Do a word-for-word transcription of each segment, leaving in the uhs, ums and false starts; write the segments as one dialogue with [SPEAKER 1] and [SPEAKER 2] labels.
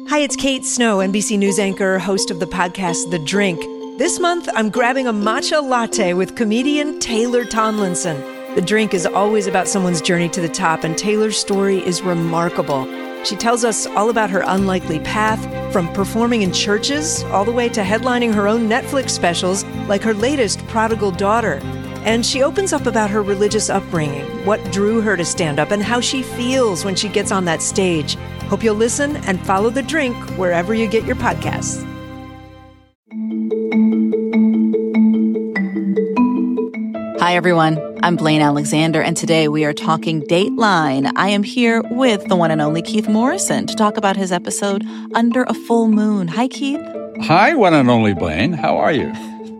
[SPEAKER 1] Hi, it's Kate Snow, N B C News anchor, host of the podcast The Drink. This month, I'm grabbing a matcha latte with comedian Taylor Tomlinson. The Drink is always about someone's journey to the top, and Taylor's story is remarkable. She tells us all about her unlikely path, from performing in churches all the way to headlining her own Netflix specials, like her latest, Prodigal Daughter. And she opens up about her religious upbringing, what drew her to stand up, and how she feels when she gets on that stage. Hope you'll listen and follow The Drink wherever you get your podcasts.
[SPEAKER 2] Hi, everyone. I'm Blaine Alexander, and today we are talking Dateline. I am here with the one and only Keith Morrison to talk about his episode, Under a Full Moon. Hi, Keith.
[SPEAKER 3] Hi, one and only Blaine. How are you?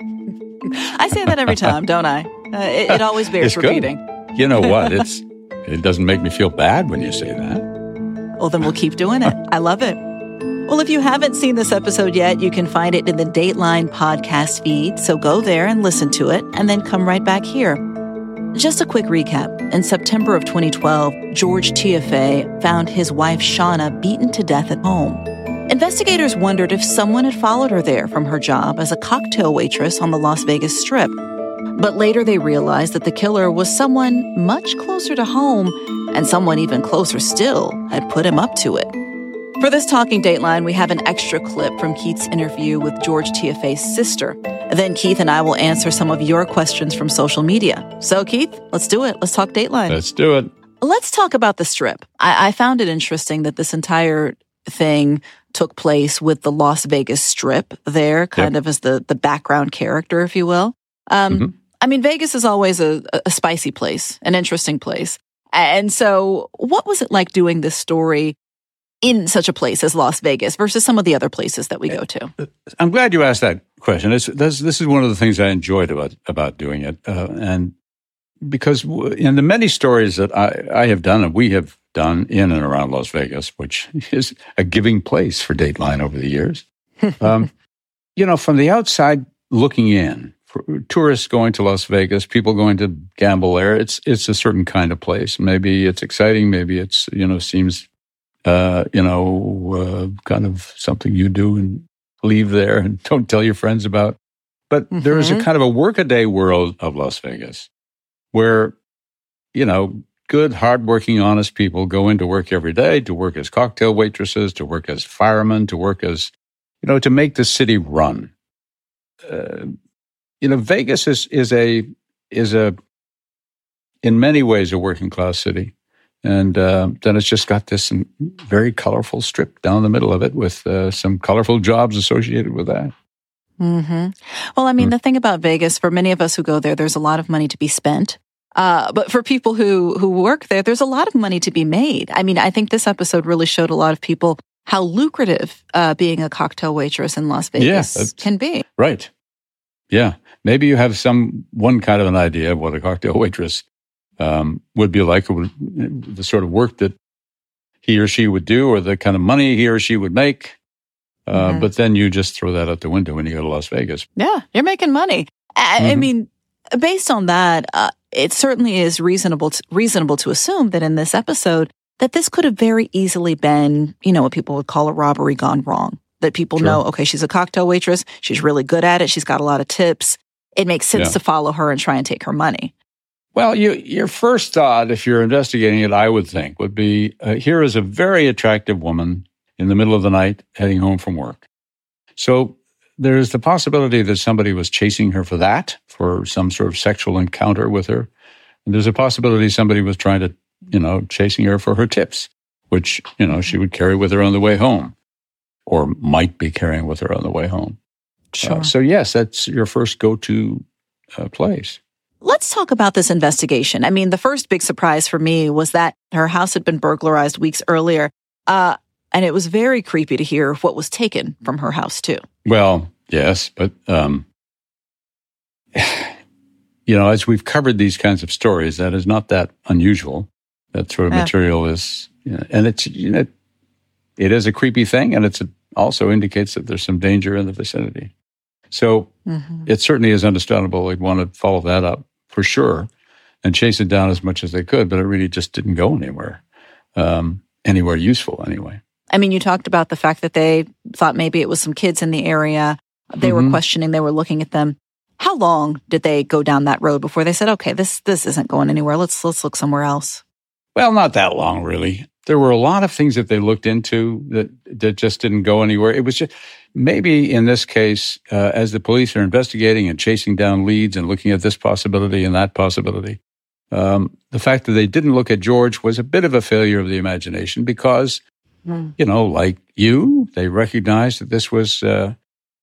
[SPEAKER 2] I say that every time, don't I? Uh, it, it always bears
[SPEAKER 3] it's
[SPEAKER 2] repeating.
[SPEAKER 3] Good. You know what? It's It doesn't make me feel bad when you say that.
[SPEAKER 2] Well, then we'll keep doing it. I love it. Well, if you haven't seen this episode yet, you can find it in the Dateline podcast feed. So go there and listen to it, and then come right back here. Just a quick recap. In September of twenty twelve, George Tiafe found his wife, Shauna, beaten to death at home. Investigators wondered if someone had followed her there from her job as a cocktail waitress on the Las Vegas Strip. But later they realized that the killer was someone much closer to home, and someone even closer still had put him up to it. For this Talking Dateline, we have an extra clip from Keith's interview with George Tiafe's sister. Then Keith and I will answer some of your questions from social media. So, Keith, let's do it. Let's talk Dateline.
[SPEAKER 3] Let's do it.
[SPEAKER 2] Let's talk about the Strip. I, I found it interesting that this entire thing took place with the Las Vegas Strip there, kind yep. of as the, the background character, if you will. Um, mm-hmm. I mean, Vegas is always a, a spicy place, an interesting place. And so what was it like doing this story in such a place as Las Vegas versus some of the other places that we go to?
[SPEAKER 3] I'm glad you asked that question. It's, this, this is one of the things I enjoyed about, about doing it. Uh, and because in the many stories that I, I have done and we have done in and around Las Vegas, which is a giving place for Dateline over the years, um, you know, from the outside looking in, for tourists going to Las Vegas, people going to gamble there, it's it's a certain kind of place. Maybe it's exciting. Maybe it's, you know, seems, uh, you know, uh, kind of something you do and leave there and don't tell your friends about. But mm-hmm. there is a kind of a workaday world of Las Vegas where, you know, good, hardworking, honest people go into work every day to work as cocktail waitresses, to work as firemen, to work as, you know, to make the city run. Uh, you know, Vegas is is a is a in many ways a working class city, and uh, then it's just got this very colorful strip down the middle of it with uh, some colorful jobs associated with that.
[SPEAKER 2] Mm-hmm. Well, I mean, mm. the thing about Vegas, for many of us who go there, there's a lot of money to be spent. Uh, but for people who, who work there, there's a lot of money to be made. I mean, I think this episode really showed a lot of people how lucrative uh, being a cocktail waitress in Las Vegas yeah, can be.
[SPEAKER 3] Right. Yeah. Maybe you have some one kind of an idea of what a cocktail waitress um, would be like, or the sort of work that he or she would do, or the kind of money he or she would make. Uh, mm-hmm. But then you just throw that out the window when you go to Las Vegas.
[SPEAKER 2] Yeah, you're making money. I, mm-hmm. I mean, based on that, uh, it certainly is reasonable to, reasonable to assume that in this episode, that this could have very easily been, you know, what people would call a robbery gone wrong. That people sure. know, okay, she's a cocktail waitress. She's really good at it. She's got a lot of tips. It makes sense yeah. to follow her and try and take her money.
[SPEAKER 3] Well, you, your first thought, if you're investigating it, I would think, would be, uh, here is a very attractive woman in the middle of the night heading home from work. So there's the possibility that somebody was chasing her for that, for some sort of sexual encounter with her. And there's a possibility somebody was trying to, you know, chasing her for her tips, which, you know, she would carry with her on the way home, or might be carrying with her on the way home.
[SPEAKER 2] Sure.
[SPEAKER 3] Uh, so yes, that's your first go-to uh, place.
[SPEAKER 2] Let's talk about this investigation. I mean, the first big surprise for me was that her house had been burglarized weeks earlier. Uh, and it was very creepy to hear what was taken from her house, too.
[SPEAKER 3] Well, yes, but, um, you know, as we've covered these kinds of stories, that is not that unusual. That sort of yeah. material is, you know, and it's, you know, it is a creepy thing, and it's a, also indicates that there's some danger in the vicinity. So mm-hmm. it certainly is understandable they'd want to follow that up for sure and chase it down as much as they could, but it really just didn't go anywhere, um, anywhere useful anyway.
[SPEAKER 2] I mean, you talked about the fact that they thought maybe it was some kids in the area. They mm-hmm. were questioning, they were looking at them. How long did they go down that road before they said, okay, this this isn't going anywhere. Let's let's look somewhere else?
[SPEAKER 3] Well, not that long, really. There were a lot of things that they looked into that, that just didn't go anywhere. It was just, maybe in this case, uh, as the police are investigating and chasing down leads and looking at this possibility and that possibility, um, the fact that they didn't look at George was a bit of a failure of the imagination because, mm. you know, like you, they recognized that this was uh,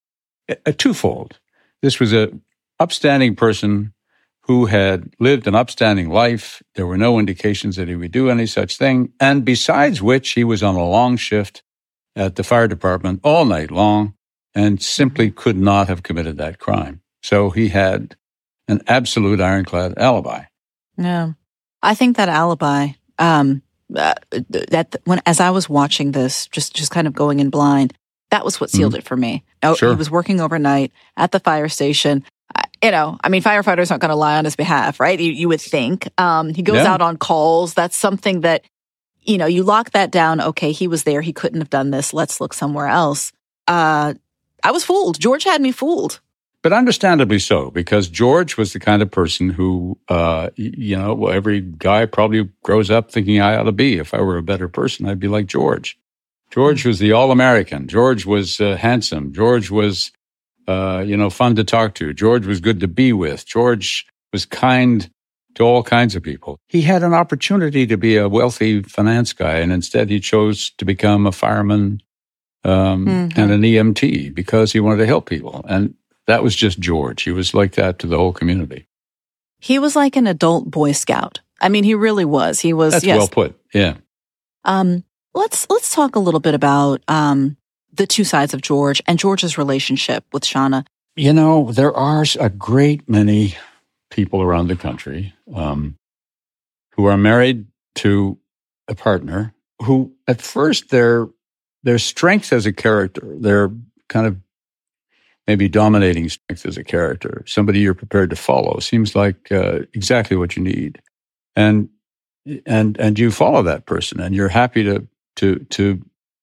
[SPEAKER 3] a, a twofold. This was a upstanding person who had lived an upstanding life. There were no indications that he would do any such thing. And besides which, he was on a long shift at the fire department all night long and simply could not have committed that crime. So he had an absolute ironclad alibi.
[SPEAKER 2] Yeah. I think that alibi, um, uh, that when as I was watching this, just, just kind of going in blind, that was what sealed mm-hmm. it for me. Oh, sure. He was working overnight at the fire station. You know, I mean, firefighters aren't going to lie on his behalf, right? You, you would think. Um, he goes yeah. out on calls. That's something that, you know, you lock that down. Okay, he was there. He couldn't have done this. Let's look somewhere else. Uh, I was fooled. George had me fooled.
[SPEAKER 3] But understandably so, because George was the kind of person who, uh, you know, well, every guy probably grows up thinking I ought to be. If I were a better person, I'd be like George. George was the all-American. George was uh, handsome. George was... Uh, you know, fun to talk to. George was good to be with. George was kind to all kinds of people. He had an opportunity to be a wealthy finance guy, and instead he chose to become a fireman um, mm-hmm. and an E M T because he wanted to help people. And that was just George. He was like that to the whole community.
[SPEAKER 2] He was like an adult Boy Scout. I mean, he really was. He was.
[SPEAKER 3] That's
[SPEAKER 2] yes.
[SPEAKER 3] well put. Yeah.
[SPEAKER 2] Um, let's let's talk a little bit about um. the two sides of George and George's relationship with Shauna.
[SPEAKER 3] You know, there are a great many people around the country um, who are married to a partner who, at first, their their strength as a character, their kind of maybe dominating strength as a character, somebody you're prepared to follow, seems like uh, exactly what you need, and and and you follow that person, and you're happy to to to.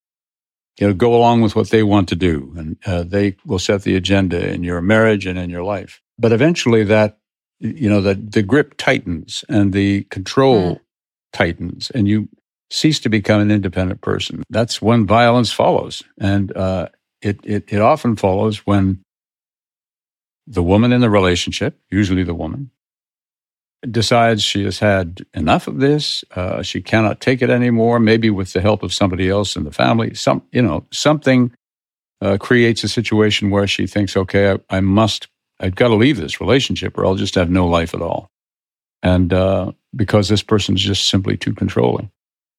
[SPEAKER 3] You know, go along with what they want to do, and uh, they will set the agenda in your marriage and in your life. But eventually, that you know, the the grip tightens and the control mm. tightens, and you cease to become an independent person. That's when violence follows, and uh, it, it it often follows when the woman in the relationship, usually the woman, decides she has had enough of this. Uh, she cannot take it anymore. Maybe with the help of somebody else in the family, some you know something uh, creates a situation where she thinks, "Okay, I, I must. I've got to leave this relationship, or I'll just have no life at all." And uh, because this person is just simply too controlling,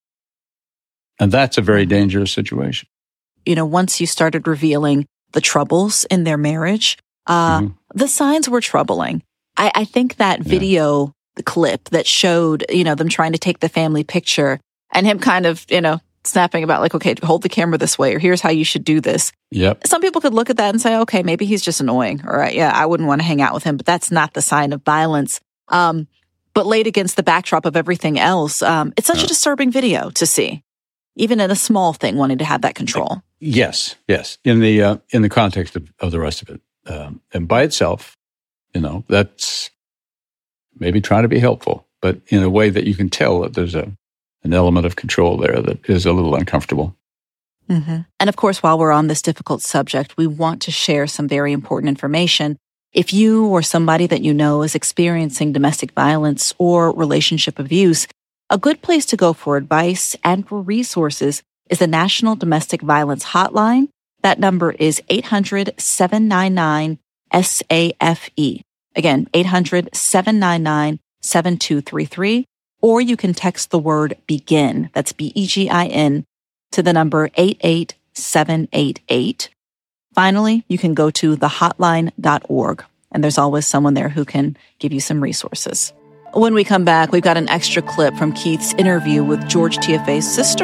[SPEAKER 3] and that's a very dangerous situation.
[SPEAKER 2] You know, once you started revealing the troubles in their marriage, uh, mm-hmm. the signs were troubling. I, I think that video, yeah. the clip that showed, you know, them trying to take the family picture and him kind of, you know, snapping about like, okay, hold the camera this way, or here's how you should do this.
[SPEAKER 3] Yep.
[SPEAKER 2] Some people could look at that and say, okay, maybe he's just annoying. All right. Yeah, I wouldn't want to hang out with him, but that's not the sign of violence. Um, but laid against the backdrop of everything else, um, it's such yeah. a disturbing video to see, even in a small thing, wanting to have that control.
[SPEAKER 3] Yes. Yes. In the, uh, in the context of, of the rest of it. Um, and by itself, you know, that's maybe trying to be helpful, but in a way that you can tell that there's a an element of control there that is a little uncomfortable.
[SPEAKER 2] Mm-hmm. And of course, while we're on this difficult subject, we want to share some very important information. If you or somebody that you know is experiencing domestic violence or relationship abuse, a good place to go for advice and for resources is the National Domestic Violence Hotline. That number is eight hundred, seven nine nine, S A F E. Again, eight hundred, seven nine nine, seven two three three. Or you can text the word BEGIN, that's B E G I N, to the number eight eight seven eight eight. Finally, you can go to the hotline dot org, and there's always someone there who can give you some resources. When we come back, we've got an extra clip from Keith's interview with George T F A's sister.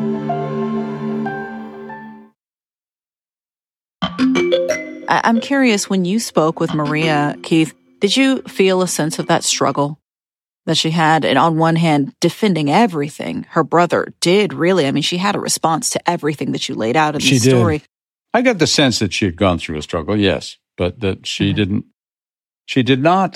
[SPEAKER 2] I'm curious, when you spoke with Maria, Keith, did you feel a sense of that struggle? that she had. And on one hand, defending everything her brother did, really. I mean, she had a response to everything that you laid out in
[SPEAKER 3] She
[SPEAKER 2] the story.
[SPEAKER 3] did. I got the sense that she had gone through a struggle, yes, but that she mm-hmm. didn't, she did not,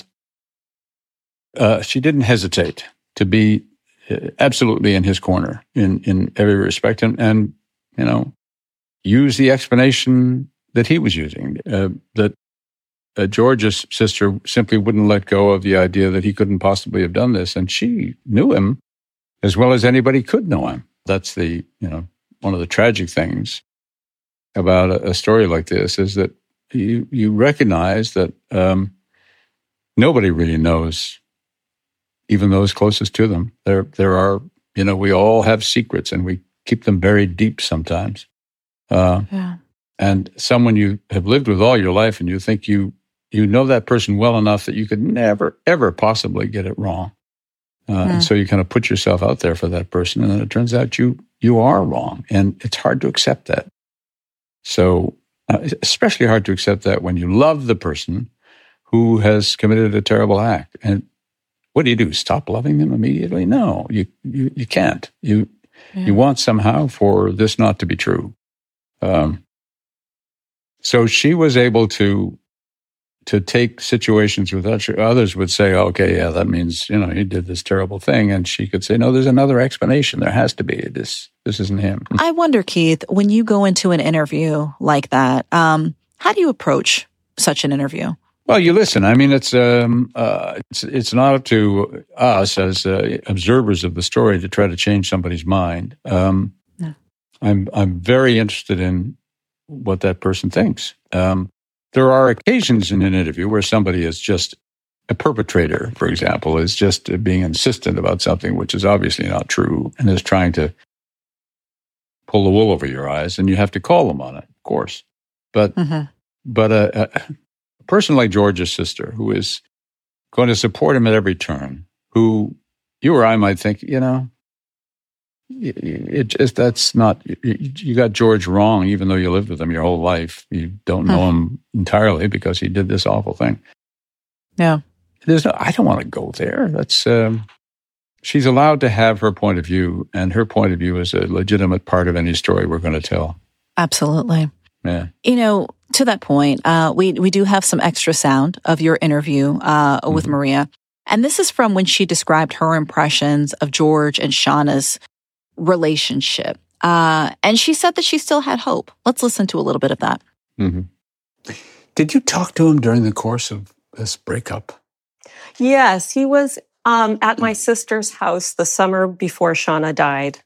[SPEAKER 3] uh, she didn't hesitate to be absolutely in his corner in, in every respect. And, and, you know, use the explanation that he was using, uh, that uh, George's sister simply wouldn't let go of the idea that he couldn't possibly have done this. And she knew him as well as anybody could know him. That's the, you know, one of the tragic things about a, a story like this is that you, you recognize that um, nobody really knows, even those closest to them. There, there are, you know, we all have secrets and we keep them buried deep sometimes. Uh, yeah. And someone you have lived with all your life and you think you you know that person well enough that you could never, ever possibly get it wrong. Uh, mm. And so you kind of put yourself out there for that person, and then it turns out you you are wrong. And it's hard to accept that. So uh, especially hard to accept that when you love the person who has committed a terrible act. And what do you do? Stop loving them immediately? No, you you, you can't. You yeah. you want somehow for this not to be true. Um, so she was able to to take situations with others would say, okay, yeah, that means, you know, he did this terrible thing. And she could say, no, there's another explanation. There has to be. This this isn't him.
[SPEAKER 2] I wonder, Keith, when you go into an interview like that, um, how do you approach such an interview?
[SPEAKER 3] Well, you listen. I mean, it's um, uh, it's it's not up to us as uh, observers of the story to try to change somebody's mind. Um, no. I'm I'm very interested in what that person thinks. Um, there are occasions in an interview where somebody is just a perpetrator, for example, is just being insistent about something which is obviously not true and is trying to pull the wool over your eyes, and you have to call them on it, of course. But mm-hmm. but a, a person like George's sister, who is going to support him at every turn, who you or I might think, you know, it just, that's not, you got George wrong, even though you lived with him your whole life. You don't know huh. him entirely because he did this awful thing.
[SPEAKER 2] Yeah.
[SPEAKER 3] There's no, I don't want to go there. That's, um, she's allowed to have her point of view, and her point of view is a legitimate part of any story we're going to tell.
[SPEAKER 2] Absolutely.
[SPEAKER 3] Yeah.
[SPEAKER 2] You know, to that point, uh, we, we do have some extra sound of your interview uh, mm-hmm. with Maria. And this is from when she described her impressions of George and Shauna's relationship. Uh, and she said that she still had hope. Let's listen to a little bit of that.
[SPEAKER 3] Mm-hmm. Did you talk to him during the course of this breakup?
[SPEAKER 4] Yes, he was um, at my sister's house the summer before Shauna died.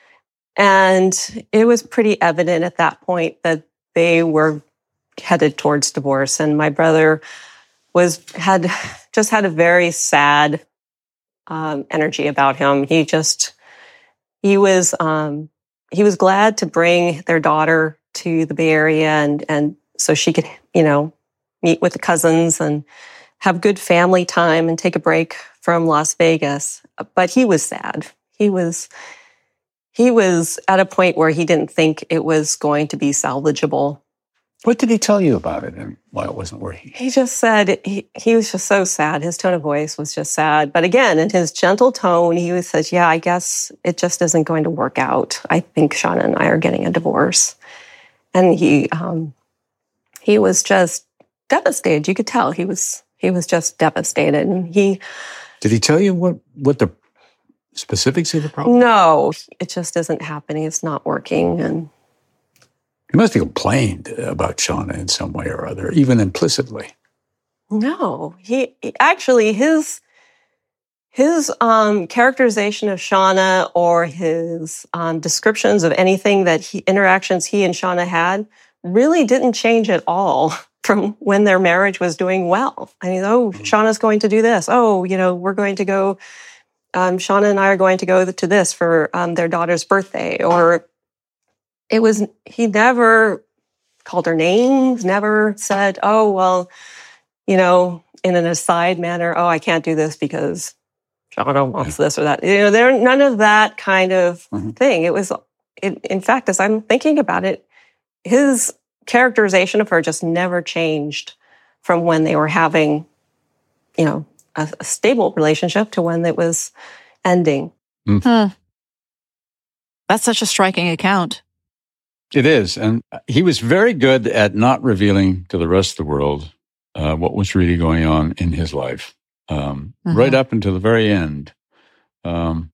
[SPEAKER 4] And it was pretty evident at that point that they were headed towards divorce. And my brother was had just had a very sad um, energy about him. He just... He was um, he was glad to bring their daughter to the Bay Area, and and so she could, you know, meet with the cousins and have good family time and take a break from Las Vegas. But he was sad. He was he was at a point where he didn't think it was going to be salvageable.
[SPEAKER 3] What did he tell you about it and why it wasn't working?
[SPEAKER 4] He just said he, he was just so sad. His tone of voice was just sad. But again, in his gentle tone, he was says, yeah, I guess it just isn't going to work out. I think Shauna and I are getting a divorce. And he um, he was just devastated. You could tell he was he was just devastated. And he
[SPEAKER 3] Did he tell you what, what the specifics of the problem?
[SPEAKER 4] No, it just isn't happening. It's not working. And
[SPEAKER 3] he must have complained about Shauna in some way or other, even implicitly.
[SPEAKER 4] No, he, he actually his his um, characterization of Shauna or his um, descriptions of anything that he interactions he and Shauna had really didn't change at all from when their marriage was doing well. I mean, oh, mm-hmm. Shauna's going to do this. Oh, you know, we're going to go. Um, Shauna and I are going to go to this for um, their daughter's birthday, or. It was, he never called her names, never said, oh, well, you know, in an aside manner, oh, I can't do this because Shauna wants this or that. You know, there none of that kind of mm-hmm. thing. It was, it, in fact, as I'm thinking about it, his characterization of her just never changed from when they were having, you know, a, a stable relationship to when it was ending.
[SPEAKER 2] Mm. Huh. That's such a striking account.
[SPEAKER 3] It is. And he was very good at not revealing to the rest of the world uh, what was really going on in his life, um, uh-huh. right up until the very end. Um,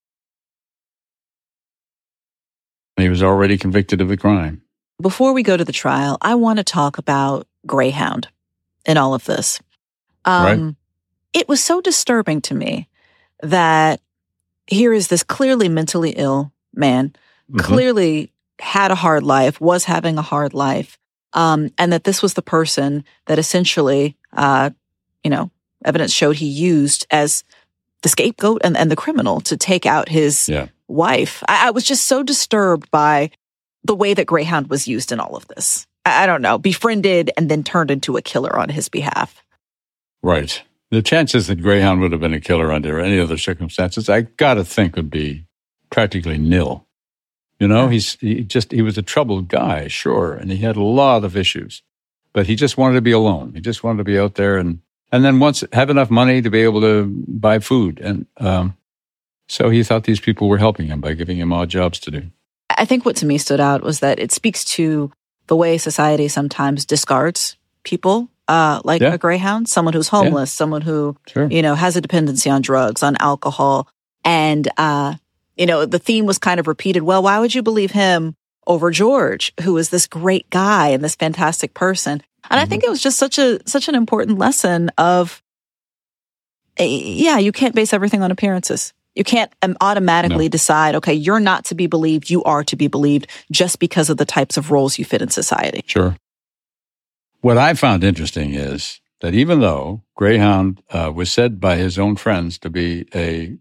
[SPEAKER 3] he was already convicted of the crime.
[SPEAKER 2] Before we go to the trial, I want to talk about Greyhound in all of this. Um, right. It was so disturbing to me that here is this clearly mentally ill man, mm-hmm. clearly had a hard life, was having a hard life, um, and that this was the person that essentially, uh, you know, evidence showed he used as the scapegoat and, and the criminal to take out his yeah. wife. I, I was just so disturbed by the way that Greyhound was used in all of this. I, I don't know, befriended and then turned into a killer on his behalf.
[SPEAKER 3] Right. The chances that Greyhound would have been a killer under any other circumstances, I got to think would be practically nil. You know, he's he just he was a troubled guy, sure, and he had a lot of issues, but he just wanted to be alone. He just wanted to be out there and and then once have enough money to be able to buy food, and um, so he thought these people were helping him by giving him odd jobs to do.
[SPEAKER 2] I think what to me stood out was that it speaks to the way society sometimes discards people. Uh, like yeah. a Greyhound, someone who's homeless, yeah. someone who, sure. you know, has a dependency on drugs, on alcohol. And, uh, you know, the theme was kind of repeated. Well, why would you believe him over George, who is this great guy and this fantastic person? And mm-hmm. I think it was just such a, such an important lesson of, uh, yeah, you can't base everything on appearances. You can't um, automatically no. decide, okay, you're not to be believed, you are to be believed just because of the types of roles you fit in society.
[SPEAKER 3] Sure. What I found interesting is that even though Greyhound uh, was said by his own friends to be a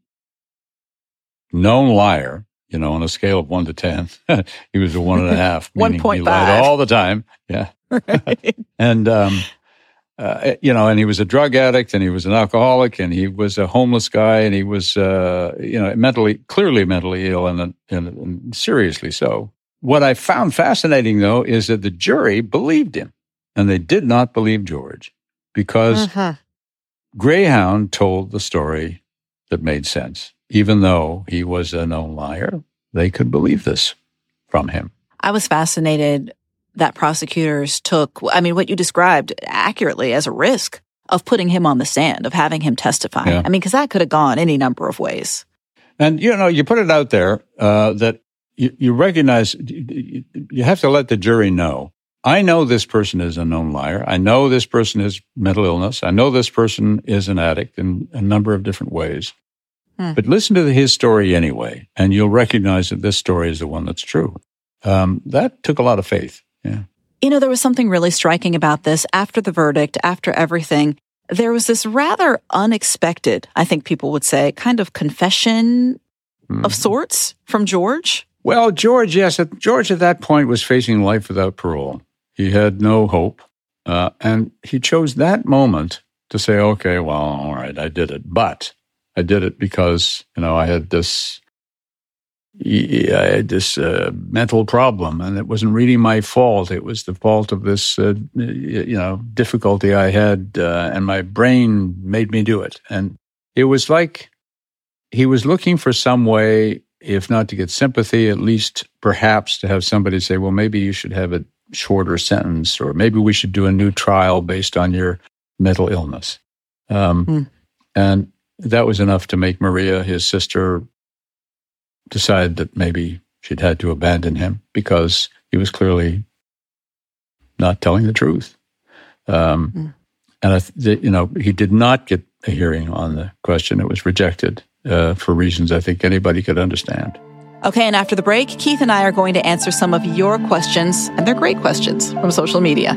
[SPEAKER 3] known liar, you know, on a scale of one to ten, he was a one and a half, meaning one point five. He lied all the time. Yeah. Right. and, um, uh, you know, and he was a drug addict and he was an alcoholic and he was a homeless guy and he was, uh, you know, mentally, clearly mentally ill and, and, and seriously so. What I found fascinating, though, is that the jury believed him. And they did not believe George because uh-huh. Greyhound told the story that made sense. Even though he was a known liar, they could believe this from him.
[SPEAKER 2] I was fascinated that prosecutors took, I mean, what you described accurately as a risk of putting him on the stand, of having him testify. Yeah. I mean, because that could have gone any number of ways.
[SPEAKER 3] And, you know, you put it out there uh, that you, you recognize, you have to let the jury know. I know this person is a known liar. I know this person has mental illness. I know this person is an addict in a number of different ways. Hmm. But listen to his story anyway, and you'll recognize that this story is the one that's true. Um, that took a lot of faith. Yeah.
[SPEAKER 2] You know, there was something really striking about this. After the verdict, after everything, there was this rather unexpected, I think people would say, kind of confession hmm. of sorts from George.
[SPEAKER 3] Well, George, yes. George at that point was facing life without parole. He had no hope, uh, and he chose that moment to say, okay, well, all right, I did it. But I did it because, you know, I had this I had this uh, mental problem, and it wasn't really my fault. It was the fault of this, uh, you know, difficulty I had, uh, and my brain made me do it. And it was like he was looking for some way, if not to get sympathy, at least perhaps to have somebody say, well, maybe you should have a shorter sentence, or maybe we should do a new trial based on your mental illness. Um, mm. And that was enough to make Maria, his sister, decide that maybe she'd had to abandon him because he was clearly not telling the truth. Um, mm. And, I th- you know, he did not get a hearing on the question. It was rejected uh, for reasons I think anybody could understand.
[SPEAKER 2] Okay, and after the break, Keith and I are going to answer some of your questions, and they're great questions, from social media.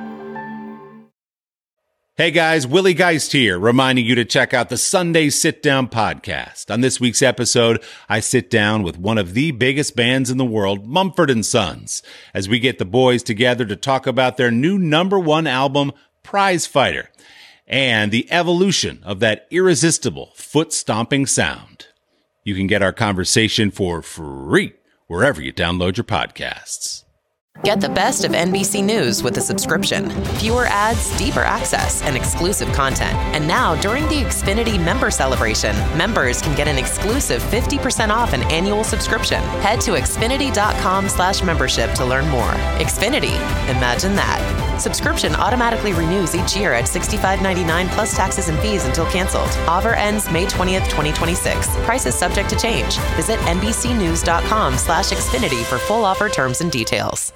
[SPEAKER 5] Hey guys, Willie Geist here, reminding you to check out the Sunday Sit Down podcast. On this week's episode, I sit down with one of the biggest bands in the world, Mumford and Sons, as we get the boys together to talk about their new number one album, Prize Fighter, and the evolution of that irresistible foot-stomping sound. You can get our conversation for free wherever you download your podcasts.
[SPEAKER 6] Get the best of N B C News with a subscription. Fewer ads, deeper access, and exclusive content. And now, during the Xfinity Member Celebration, members can get an exclusive fifty percent off an annual subscription. Head to Xfinity.com slash membership to learn more. Xfinity. Imagine that. Subscription automatically renews each year at sixty-five ninety-nine plus taxes and fees until canceled. Offer ends May twentieth, twenty twenty-six. Prices subject to change. Visit NBCnews.com slash Xfinity for full offer terms and details.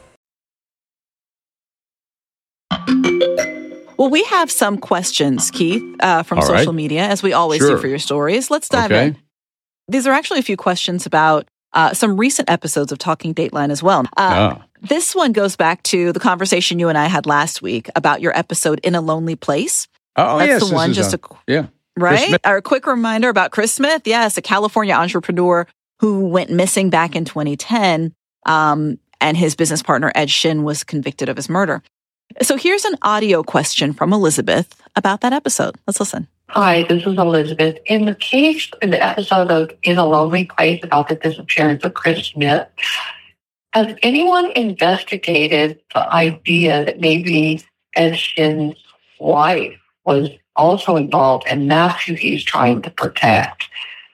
[SPEAKER 2] Well, we have some questions, Keith, uh, from
[SPEAKER 3] All
[SPEAKER 2] social
[SPEAKER 3] right.
[SPEAKER 2] media, as we always
[SPEAKER 3] Sure.
[SPEAKER 2] do for your stories. Let's dive
[SPEAKER 3] Okay.
[SPEAKER 2] in. These are actually a few questions about uh, some recent episodes of Talking Dateline as well. Uh,
[SPEAKER 3] Ah.
[SPEAKER 2] This one goes back to the conversation you and I had last week about your episode In a Lonely Place.
[SPEAKER 3] Oh,
[SPEAKER 2] That's
[SPEAKER 3] yes.
[SPEAKER 2] the
[SPEAKER 3] this
[SPEAKER 2] one,
[SPEAKER 3] is
[SPEAKER 2] just
[SPEAKER 3] on-
[SPEAKER 2] a
[SPEAKER 3] yeah.
[SPEAKER 2] Right?
[SPEAKER 3] Smith.
[SPEAKER 2] Or a quick reminder about Chris Smith. Yes, a California entrepreneur who went missing back in twenty ten, um, and his business partner, Ed Shin, was convicted of his murder. So here's an audio question from Elizabeth about that episode. Let's listen.
[SPEAKER 7] Hi, this is Elizabeth. In the case, in the episode of In a Lonely Place about the disappearance of Chris Smith, has anyone investigated the idea that maybe Ed Shin's wife was also involved and that's who he's trying to protect?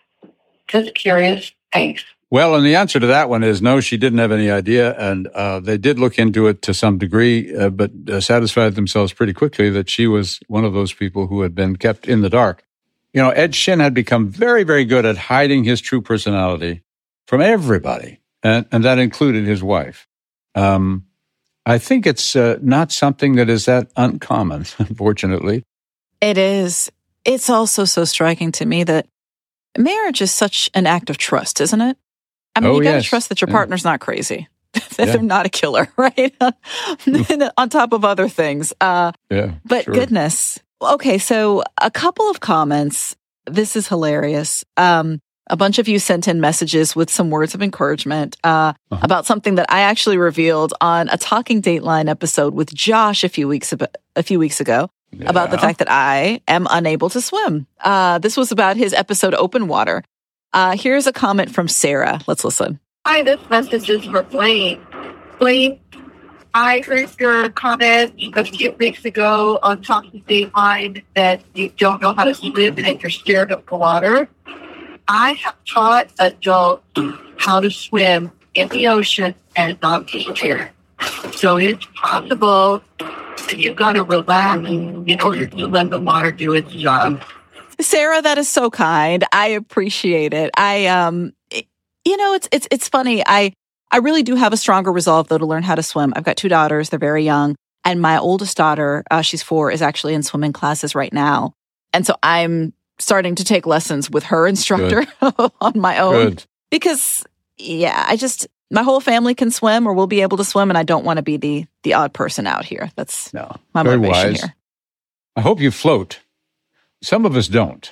[SPEAKER 7] Just curious. Thanks.
[SPEAKER 3] Well, and the answer to that one is no, she didn't have any idea. And uh, they did look into it to some degree, uh, but uh, satisfied themselves pretty quickly that she was one of those people who had been kept in the dark. You know, Ed Shin had become very, very good at hiding his true personality from everybody, and, and that included his wife. Um, I think it's uh, not something that is that uncommon, unfortunately.
[SPEAKER 2] It is. It's also so striking to me that marriage is such an act of trust, isn't it? I mean,
[SPEAKER 3] Oh,
[SPEAKER 2] you got to
[SPEAKER 3] yes.
[SPEAKER 2] trust that your
[SPEAKER 3] Yeah.
[SPEAKER 2] partner's not crazy, that
[SPEAKER 3] Yeah.
[SPEAKER 2] they're not a killer, right? On top of other things. Uh,
[SPEAKER 3] Yeah,
[SPEAKER 2] but
[SPEAKER 3] sure.
[SPEAKER 2] goodness. Okay, so a couple of comments. This is hilarious. Um, a bunch of you sent in messages with some words of encouragement uh,
[SPEAKER 3] Uh-huh.
[SPEAKER 2] about something that I actually revealed on a Talking Dateline episode with Josh a few weeks ab- a few weeks ago. About the
[SPEAKER 3] Yeah.
[SPEAKER 2] fact that I am unable to swim. Uh, this was about his episode Open Water. Uh, here's a comment from Sarah. Let's listen.
[SPEAKER 7] Hi, this message is for Blaine. Blaine, I heard your comment a few weeks ago on Talking Dateline that you don't know how to swim and you're scared of the water. I have taught adults how to swim in the ocean and not be scared. So it's possible that you've got to relax in order to let the water do its job.
[SPEAKER 2] Sarah, that is so kind. I appreciate it. I, um, it- you know, it's it's it's funny. I I really do have a stronger resolve though to learn how to swim. I've got two daughters; they're very young, and my oldest daughter, uh, she's four, is actually in swimming classes right now, and so I'm starting to take lessons with her instructor on my own
[SPEAKER 3] Good.
[SPEAKER 2] because, yeah, I just my whole family can swim or will be able to swim, and I don't want to be the the odd person out here. That's
[SPEAKER 3] No,
[SPEAKER 2] my
[SPEAKER 3] very
[SPEAKER 2] motivation
[SPEAKER 3] wise.
[SPEAKER 2] here.
[SPEAKER 3] I hope you float. Some of us don't.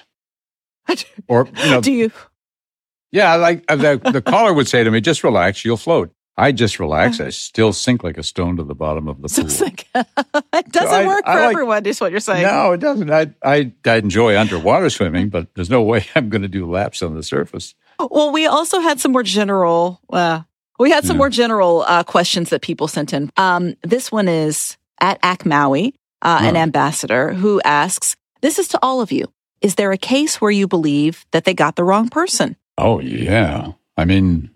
[SPEAKER 3] Or, you know,
[SPEAKER 2] Do you?
[SPEAKER 3] yeah, like uh, the, the caller would say to me, just relax, you'll float. I just relax. I still sink like a stone to the bottom of the
[SPEAKER 2] So
[SPEAKER 3] pool.
[SPEAKER 2] it's like, it doesn't
[SPEAKER 3] I-
[SPEAKER 2] work
[SPEAKER 3] I
[SPEAKER 2] for
[SPEAKER 3] like-
[SPEAKER 2] everyone, is what you're saying.
[SPEAKER 3] No, it doesn't. I, I, I enjoy underwater swimming, but there's no way I'm going to do laps on the surface.
[SPEAKER 2] Well, we also had some more general, uh, we had some
[SPEAKER 3] Yeah.
[SPEAKER 2] more general uh, questions that people sent in. Um, this one is at Akmaui, uh, an
[SPEAKER 3] Huh.
[SPEAKER 2] ambassador, who asks, this is to all of you. Is there a case where you believe that they got the wrong person?
[SPEAKER 3] Oh, yeah. I mean,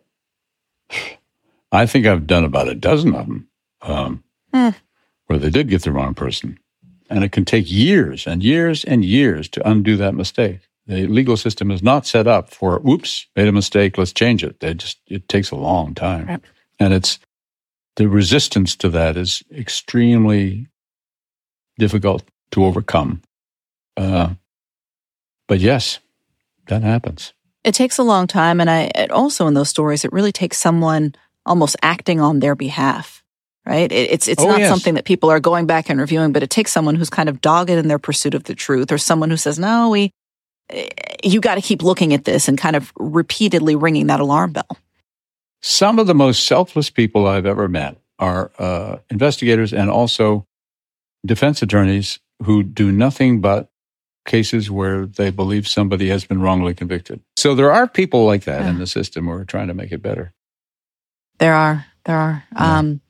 [SPEAKER 3] I think I've done about a dozen of them um,
[SPEAKER 2] Hmm.
[SPEAKER 3] where they did get the wrong person. And it can take years and years and years to undo that mistake. The legal system is not set up for, oops, made a mistake, let's change it. They just it takes a long time.
[SPEAKER 2] Right.
[SPEAKER 3] And it's the resistance to that is extremely difficult to overcome. Uh, but yes, that happens.
[SPEAKER 2] It takes a long time. And I it also in those stories, it really takes someone almost acting on their behalf, right? It, it's it's
[SPEAKER 3] Oh,
[SPEAKER 2] not
[SPEAKER 3] yes.
[SPEAKER 2] something that people are going back and reviewing, but it takes someone who's kind of dogged in their pursuit of the truth, or someone who says, no, we, you got to keep looking at this and kind of repeatedly ringing that alarm bell.
[SPEAKER 3] Some of the most selfless people I've ever met are uh, investigators and also defense attorneys who do nothing but cases where they believe somebody has been wrongly convicted. So there are people like that in the system who are trying to make it better.
[SPEAKER 2] There are, there are.
[SPEAKER 3] Yeah.
[SPEAKER 2] Um,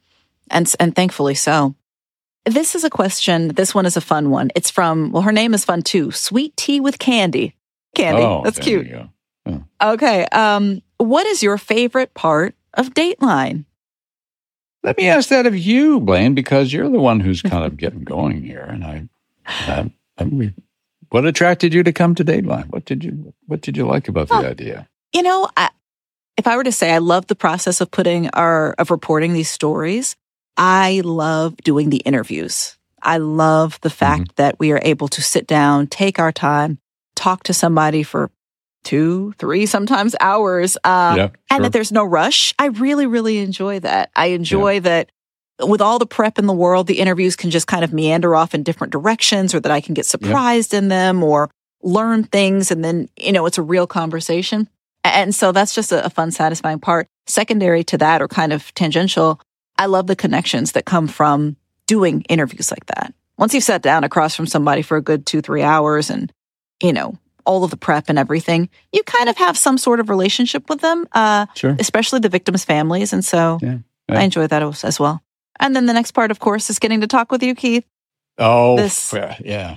[SPEAKER 2] And, and thankfully so. This is a question. This one is a fun one. It's from, well, her name is fun too. Sweet Tea with Candy. Candy.
[SPEAKER 3] Oh,
[SPEAKER 2] That's
[SPEAKER 3] there
[SPEAKER 2] cute.
[SPEAKER 3] you go. Yeah.
[SPEAKER 2] Okay. Um, what is your favorite part of Dateline?
[SPEAKER 3] Let me ask that of you, Blaine, because you're the one who's kind of getting going here. And I, I, I we, what attracted you to come to Dateline? What did you, what did you like about the
[SPEAKER 2] oh,
[SPEAKER 3] idea?
[SPEAKER 2] You know, I, if I were to say I love the process of putting our, of reporting these stories, I love doing the interviews. I love the fact mm-hmm. that we are able to sit down, take our time, talk to somebody for two, three, sometimes hours, um,
[SPEAKER 3] yeah,
[SPEAKER 2] and
[SPEAKER 3] sure.
[SPEAKER 2] that there's no rush. I really, really enjoy that. I enjoy yeah. that with all the prep in the world, the interviews can just kind of meander off in different directions, or that I can get surprised yeah. in them or learn things. And then, you know, it's a real conversation. And so that's just a, a fun, satisfying part. Secondary to that, or kind of tangential, I love the connections that come from doing interviews like that. Once you've sat down across from somebody for a good two, three hours and, you know, all of the prep and everything, you kind of have some sort of relationship with them, uh,
[SPEAKER 3] sure.
[SPEAKER 2] especially the victims' families. And so
[SPEAKER 3] yeah. Yeah.
[SPEAKER 2] I enjoy that as well. And then the next part, of course, is getting to talk with you, Keith.
[SPEAKER 3] Oh,
[SPEAKER 2] this...
[SPEAKER 3] yeah.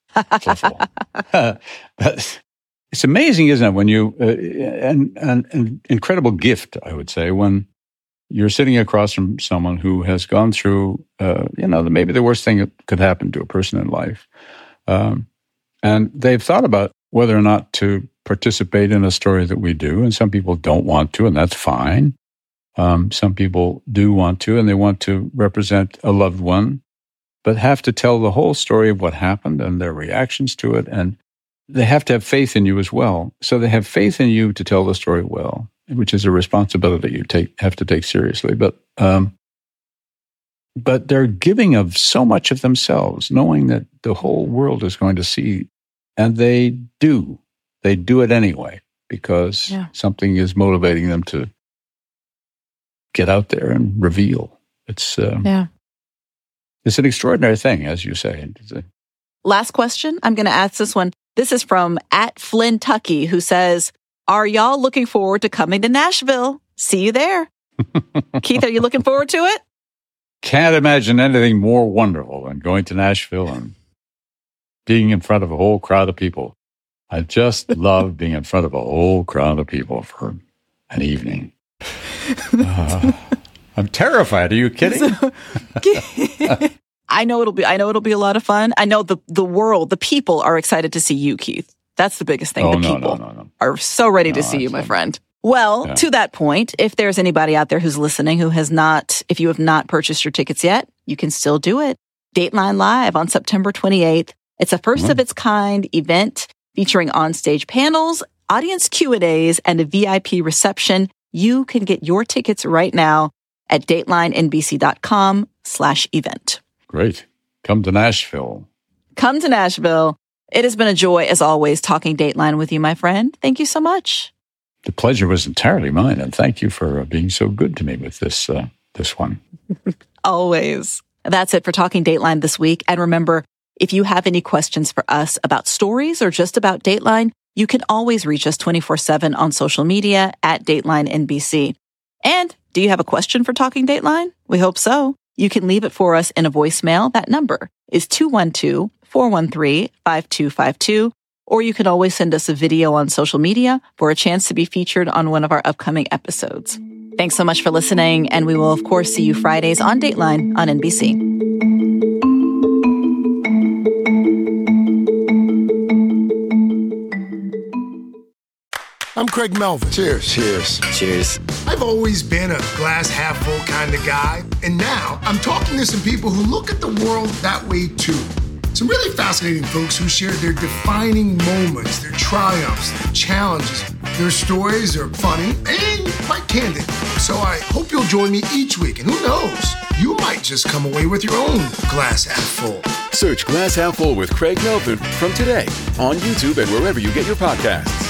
[SPEAKER 3] But it's amazing, isn't it, when you, uh, an, an, an incredible gift, I would say, when you're sitting across from someone who has gone through, uh, you know, maybe the worst thing that could happen to a person in life. Um, and they've thought about whether or not to participate in a story that we do. And some people don't want to, and that's fine. Um, some people do want to, and they want to represent a loved one, but have to tell the whole story of what happened and their reactions to it. And they have to have faith in you as well. So they have faith in you to tell the story well, which is a responsibility you take have to take seriously. But um, but they're giving of so much of themselves, knowing that the whole world is going to see, and they do. They do it anyway because
[SPEAKER 2] yeah. something
[SPEAKER 3] is motivating them to get out there and reveal. It's um,
[SPEAKER 2] yeah.
[SPEAKER 3] It's an extraordinary thing, as you say. A,
[SPEAKER 2] Last question. I'm going to ask this one. This is from at Flynn Tucky, who says, "Are y'all looking forward to coming to Nashville? See you there." Keith, are you looking forward to it?
[SPEAKER 3] Can't imagine anything more wonderful than going to Nashville and being in front of a whole crowd of people. I just love being in front of a whole crowd of people for an evening. Uh, I'm terrified. Are you kidding?
[SPEAKER 2] I know it'll be. I know it'll be a lot of fun. I know the the world, the people are excited to see you, Keith. That's the biggest thing.
[SPEAKER 3] Oh,
[SPEAKER 2] the
[SPEAKER 3] no,
[SPEAKER 2] people
[SPEAKER 3] no, no, no.
[SPEAKER 2] are so ready
[SPEAKER 3] no,
[SPEAKER 2] to see you, my
[SPEAKER 3] fun.
[SPEAKER 2] friend. Well,
[SPEAKER 3] yeah.
[SPEAKER 2] to that point, if there's anybody out there who's listening who has not, if you have not purchased your tickets yet, you can still do it. Dateline Live on September twenty-eighth. It's a first mm. of its kind event featuring onstage panels, audience Q and A's, and a V I P reception. You can get your tickets right now at datelinenbc.com slash event.
[SPEAKER 3] Great. Come to Nashville.
[SPEAKER 2] Come to Nashville. It has been a joy, as always, talking Dateline with you, my friend. Thank you so much.
[SPEAKER 3] The pleasure was entirely mine, and thank you for uh, being so good to me with this uh, this one.
[SPEAKER 2] Always. That's it for Talking Dateline this week. And remember, if you have any questions for us about stories or just about Dateline, you can always reach us twenty-four seven on social media at Dateline N B C. And do you have a question for Talking Dateline? We hope so. You can leave it for us in a voicemail. That number is two one two, four one three, five two five two. Or you can always send us a video on social media for a chance to be featured on one of our upcoming episodes. Thanks so much for listening, and we will, of course, see you Fridays on Dateline on N B C.
[SPEAKER 8] I'm Craig Melvin.
[SPEAKER 9] Cheers. Cheers.
[SPEAKER 2] Cheers.
[SPEAKER 8] I've always been a glass half full kind of guy, and now I'm talking to some people who look at the world that way too. Some really fascinating folks who share their defining moments, their triumphs, their challenges. Their stories are funny and quite candid. So I hope you'll join me each week, and who knows, you might just come away with your own glass half full.
[SPEAKER 9] Search Glass Half Full with Craig Melvin from today on YouTube and wherever you get your podcasts.